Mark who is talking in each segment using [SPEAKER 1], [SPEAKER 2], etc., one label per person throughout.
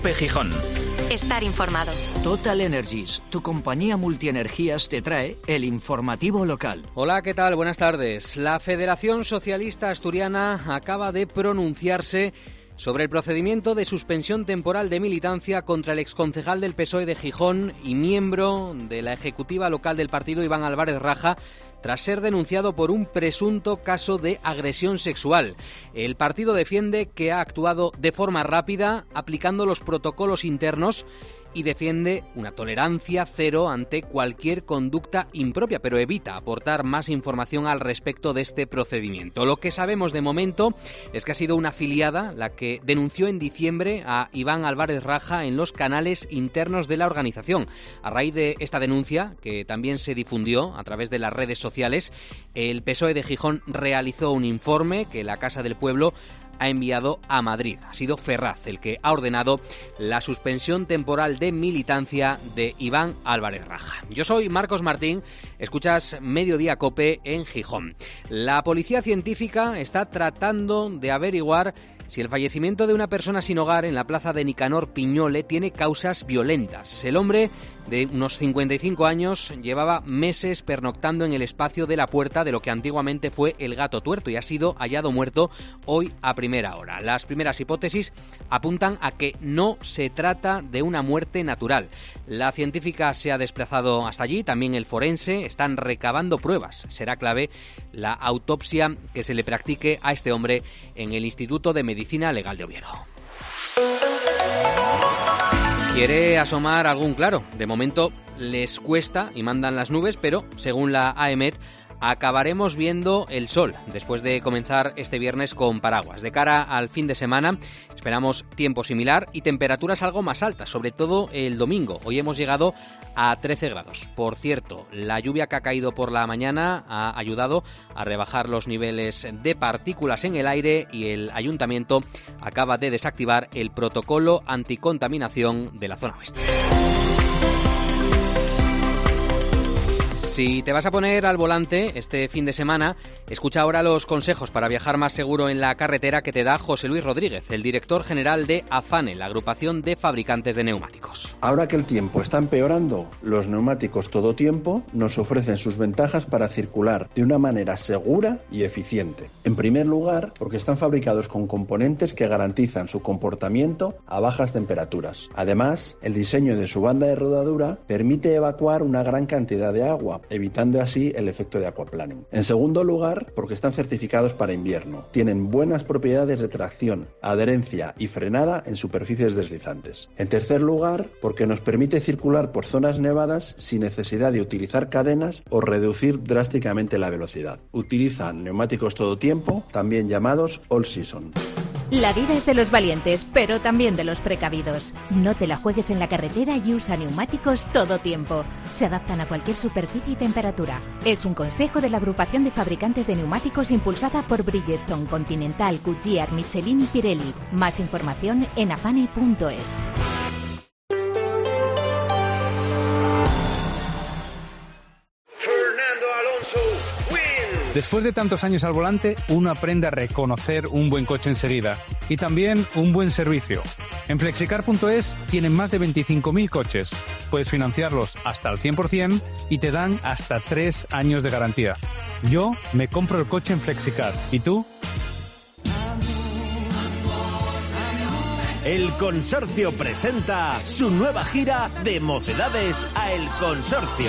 [SPEAKER 1] COPE Gijón.
[SPEAKER 2] Estar informado.
[SPEAKER 3] Total Energies, tu compañía multienergías, te trae el informativo local.
[SPEAKER 4] Hola, ¿qué tal? Buenas tardes. La Federación Socialista Asturiana acaba de pronunciarse sobre el procedimiento de suspensión temporal de militancia contra el exconcejal del PSOE de Gijón y miembro de la ejecutiva local del partido, Iván Álvarez Raja, tras ser denunciado por un presunto caso de agresión sexual. El partido defiende que ha actuado de forma rápida, aplicando los protocolos internos, y defiende una tolerancia cero ante cualquier conducta impropia, pero evita aportar más información al respecto de este procedimiento. Lo que sabemos de momento es que ha sido una afiliada la que denunció en diciembre a Iván Álvarez Raja en los canales internos de la organización. A raíz de esta denuncia, que también se difundió a través de las redes sociales, el PSOE de Gijón realizó un informe que la Casa del Pueblo ha enviado a Madrid. Ha sido Ferraz el que ha ordenado la suspensión temporal de militancia de Iván Álvarez Raja. Yo soy Marcos Martín, escuchas Mediodía COPE en Gijón. La policía científica está tratando de averiguar si el fallecimiento de una persona sin hogar en la plaza de Nicanor Piñole tiene causas violentas. El hombre, de unos 55 años, llevaba meses pernoctando en el espacio de la puerta de lo que antiguamente fue el Gato Tuerto y ha sido hallado muerto hoy a primera hora. Las primeras hipótesis apuntan a que no se trata de una muerte natural. La científica se ha desplazado hasta allí, también el forense, están recabando pruebas. Será clave la autopsia que se le practique a este hombre en el Instituto de Medicina Legal de Oviedo. Quiere asomar algún claro. De momento les cuesta y mandan las nubes, pero según la AEMET acabaremos viendo el sol después de comenzar este viernes con paraguas. De cara al fin de semana esperamos tiempo similar y temperaturas algo más altas, sobre todo el domingo. Hoy hemos llegado a 13 grados. Por cierto, la lluvia que ha caído por la mañana ha ayudado a rebajar los niveles de partículas en el aire y el ayuntamiento acaba de desactivar el protocolo anticontaminación de la zona oeste. Si te vas a poner al volante este fin de semana, escucha ahora los consejos para viajar más seguro en la carretera que te da José Luis Rodríguez, el director general de AFANE, la agrupación de fabricantes de neumáticos.
[SPEAKER 5] Ahora que el tiempo está empeorando, los neumáticos todo tiempo nos ofrecen sus ventajas para circular de una manera segura y eficiente. En primer lugar, porque están fabricados con componentes que garantizan su comportamiento a bajas temperaturas. Además, el diseño de su banda de rodadura permite evacuar una gran cantidad de agua, evitando así el efecto de aquaplaning. En segundo lugar, porque están certificados para invierno. Tienen buenas propiedades de tracción, adherencia y frenada en superficies deslizantes. En tercer lugar, porque nos permite circular por zonas nevadas sin necesidad de utilizar cadenas o reducir drásticamente la velocidad. Utilizan neumáticos todo tiempo, también llamados all season.
[SPEAKER 6] La vida es de los valientes, pero también de los precavidos. No te la juegues en la carretera y usa neumáticos todo tiempo. Se adaptan a cualquier superficie y temperatura. Es un consejo de la agrupación de fabricantes de neumáticos impulsada por Bridgestone, Continental, Goodyear, Michelin y Pirelli. Más información en afane.es.
[SPEAKER 7] Después de tantos años al volante, uno aprende a reconocer un buen coche enseguida y también un buen servicio. En Flexicar.es tienen más de 25.000 coches. Puedes financiarlos hasta el 100% y te dan hasta 3 años de garantía. Yo me compro el coche en Flexicar. ¿Y tú?
[SPEAKER 8] El Consorcio presenta su nueva gira de Mocedades a El Consorcio.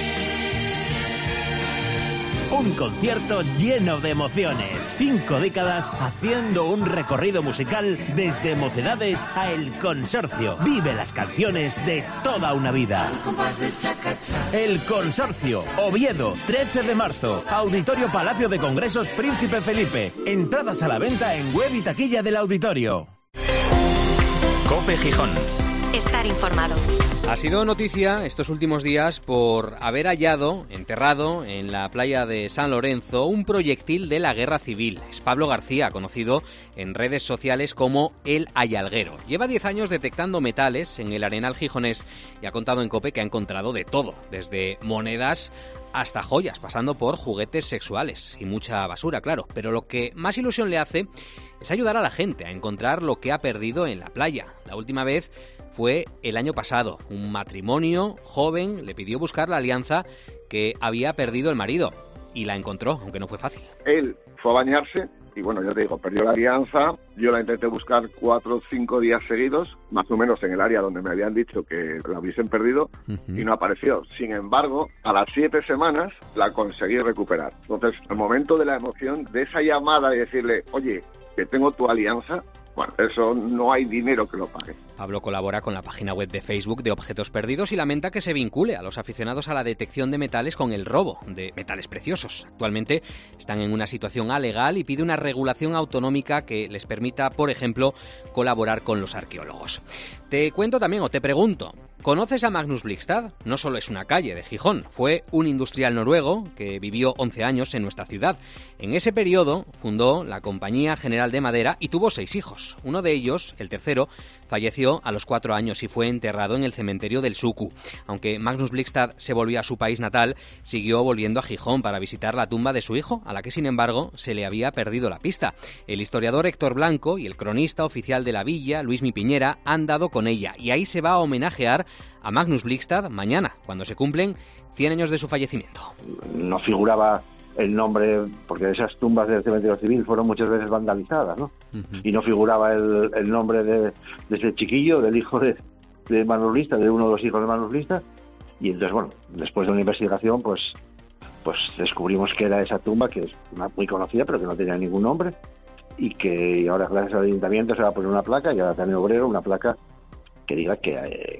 [SPEAKER 8] Un concierto lleno de emociones. 5 décadas haciendo un recorrido musical desde Mocedades a El Consorcio. Vive las canciones de toda una vida. El Consorcio, Oviedo, 13 de marzo. Auditorio Palacio de Congresos Príncipe Felipe. Entradas a la venta en web y taquilla del auditorio.
[SPEAKER 1] COPE Gijón.
[SPEAKER 2] Estar informado.
[SPEAKER 4] Ha sido noticia estos últimos días por haber hallado, enterrado en la playa de San Lorenzo, un proyectil de la Guerra Civil. Es Pablo García, conocido en redes sociales como El Hayalguero. Lleva 10 años detectando metales en el Arenal gijonés y ha contado en COPE que ha encontrado de todo, desde monedas hasta joyas, pasando por juguetes sexuales y mucha basura, claro. Pero lo que más ilusión le hace es ayudar a la gente a encontrar lo que ha perdido en la playa. La última vez fue el año pasado. Un matrimonio joven le pidió buscar la alianza que había perdido el marido y la encontró, aunque no fue fácil.
[SPEAKER 1] Él fue a bañarse y bueno, ya te digo, perdió la alianza. Yo la intenté buscar 4 o 5 días seguidos, más o menos en el área donde me habían dicho que la hubiesen perdido, y no apareció. Sin embargo, a las 7 semanas la conseguí recuperar. Entonces, al momento de la emoción, de esa llamada y decirle, oye, que tengo tu alianza, bueno, eso no hay dinero que lo pague.
[SPEAKER 4] Pablo colabora con la página web de Facebook de Objetos Perdidos y lamenta que se vincule a los aficionados a la detección de metales con el robo de metales preciosos. Actualmente están en una situación alegal y pide una regulación autonómica que les permita, por ejemplo, colaborar con los arqueólogos. Te cuento también, o te pregunto, ¿conoces a Magnus Blixstad? No solo es una calle de Gijón, fue un industrial noruego que vivió 11 años en nuestra ciudad. En ese periodo fundó la Compañía General de Madera y tuvo 6 hijos. Uno de ellos, el tercero, falleció a los 4 años y fue enterrado en el cementerio del Sucu. Aunque Magnus Blixstad se volvió a su país natal, siguió volviendo a Gijón para visitar la tumba de su hijo, a la que sin embargo se le había perdido la pista. El historiador Héctor Blanco y el cronista oficial de la villa, Luismi Piñera, han dado con ella y ahí se va a homenajear a Magnus Blixstad mañana, cuando se cumplen 100 años de su fallecimiento.
[SPEAKER 2] No figuraba el nombre, porque esas tumbas del cementerio civil fueron muchas veces vandalizadas, ¿no? Y no figuraba el nombre de ese chiquillo, del hijo de Magnus Blixstad, de uno de los hijos de Magnus Blixstad. Y entonces, bueno, después de una investigación, pues descubrimos que era esa tumba, que es una muy conocida, pero que no tenía ningún nombre, y que ahora, gracias al ayuntamiento, se va a poner una placa, y ahora también obrero, una placa que diga que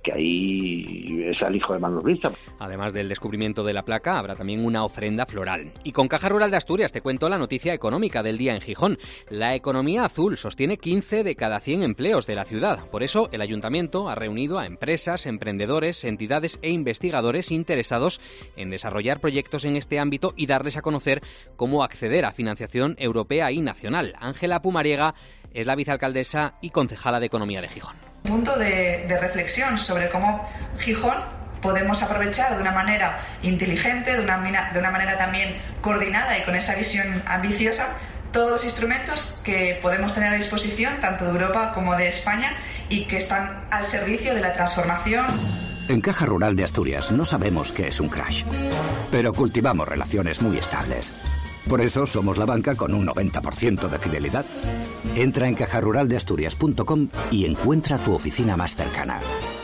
[SPEAKER 2] ahí es el hijo de Magnus Blixstad.
[SPEAKER 4] Además del descubrimiento de la placa, habrá también una ofrenda floral. Y con Caja Rural de Asturias te cuento la noticia económica del día en Gijón. La economía azul sostiene 15 de cada 100 empleos de la ciudad. Por eso, el ayuntamiento ha reunido a empresas, emprendedores, entidades e investigadores interesados en desarrollar proyectos en este ámbito y darles a conocer cómo acceder a financiación europea y nacional. Ángela Pumariega es la vicealcaldesa y concejala de Economía de Gijón.
[SPEAKER 9] Punto de reflexión sobre cómo Gijón podemos aprovechar de una manera inteligente, de una manera también coordinada y con esa visión ambiciosa todos los instrumentos que podemos tener a disposición tanto de Europa como de España y que están al servicio de la transformación.
[SPEAKER 10] En Caja Rural de Asturias no sabemos qué es un crash, pero cultivamos relaciones muy estables. Por eso somos la banca con un 90% de fidelidad. Entra en cajaruraldeasturias.com y encuentra tu oficina más cercana.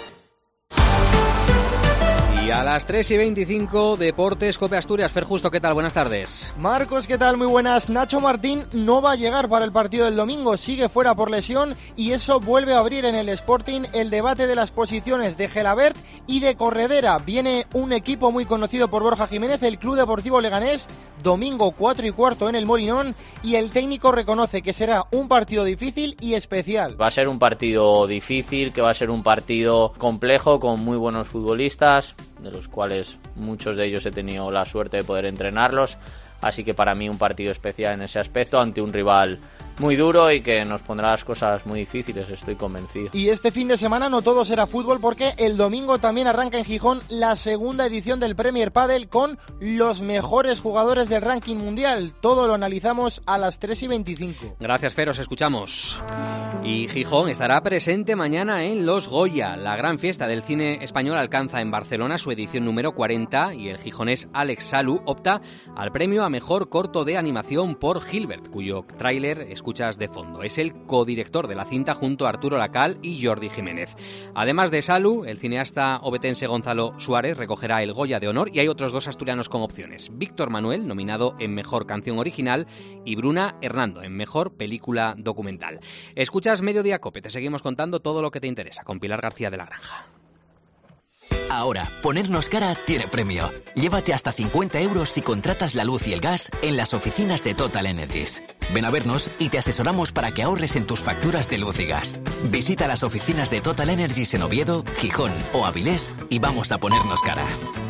[SPEAKER 4] Y a las 3:25, Deportes, COPE Asturias. Fer Justo, ¿qué tal? Buenas tardes.
[SPEAKER 11] Marcos, ¿qué tal? Muy buenas. Nacho Martín no va a llegar para el partido del domingo, sigue fuera por lesión y eso vuelve a abrir en el Sporting el debate de las posiciones de Gelabert y de Corredera. Viene un equipo muy conocido por Borja Jiménez, el Club Deportivo Leganés, domingo 4:15 en el Molinón, y el técnico reconoce que será un partido difícil y especial.
[SPEAKER 12] Va a ser un partido difícil, que va a ser un partido complejo con muy buenos futbolistas, de los cuales muchos de ellos he tenido la suerte de poder entrenarlos, así que para mí un partido especial en ese aspecto ante un rival muy duro y que nos pondrá las cosas muy difíciles, estoy convencido.
[SPEAKER 11] Y este fin de semana no todo será fútbol porque el domingo también arranca en Gijón la segunda edición del Premier Padel con los mejores jugadores del ranking mundial. Todo lo analizamos a las 3:25.
[SPEAKER 4] Gracias, Fer, os escuchamos. Y Gijón estará presente mañana en Los Goya. La gran fiesta del cine español alcanza en Barcelona su edición número 40 y el gijonés Alex Salú opta al premio a mejor corto de animación por Gilbert, cuyo tráiler escuchas de fondo. Es el codirector de la cinta junto a Arturo Lacal y Jordi Jiménez. Además de Salú, el cineasta obetense Gonzalo Suárez recogerá el Goya de honor y hay otros 2 asturianos con opciones. Víctor Manuel, nominado en mejor canción original, y Bruna Hernando en mejor película documental. Escuchas Mediodía Cope, te seguimos contando todo lo que te interesa con Pilar García de la Granja.
[SPEAKER 13] Ahora, ponernos cara tiene premio. Llévate hasta 50 € si contratas la luz y el gas en las oficinas de Total Energies. Ven a vernos y te asesoramos para que ahorres en tus facturas de luz y gas. Visita las oficinas de Total Energies en Oviedo, Gijón o Avilés y vamos a ponernos cara.